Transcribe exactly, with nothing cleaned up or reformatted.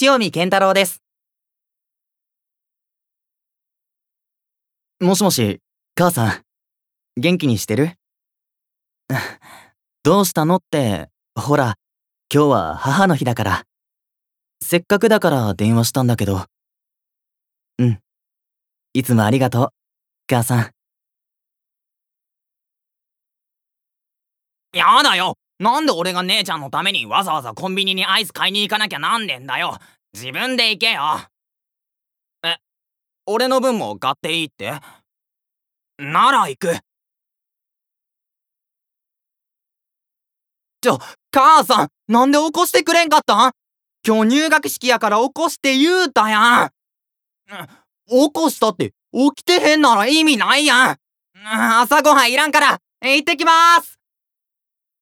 塩見健太郎です。もしもし、母さん、元気にしてる？どうしたのって、ほら、今日は母の日だから。せっかくだから電話したんだけど。うん。いつもありがとう、母さん。 やだよ。なんで俺が姉ちゃんのためにわざわざコンビニにアイス買いに行かなきゃなんねんだよ。自分で行けよ。え、俺の分も買っていいって？なら行く。ちょ、母さん、なんで起こしてくれんかったん？今日入学式やから起こして言うたやん。起こしたって起きてへんなら意味ないやん。朝ごはんいらんから行ってきまーす。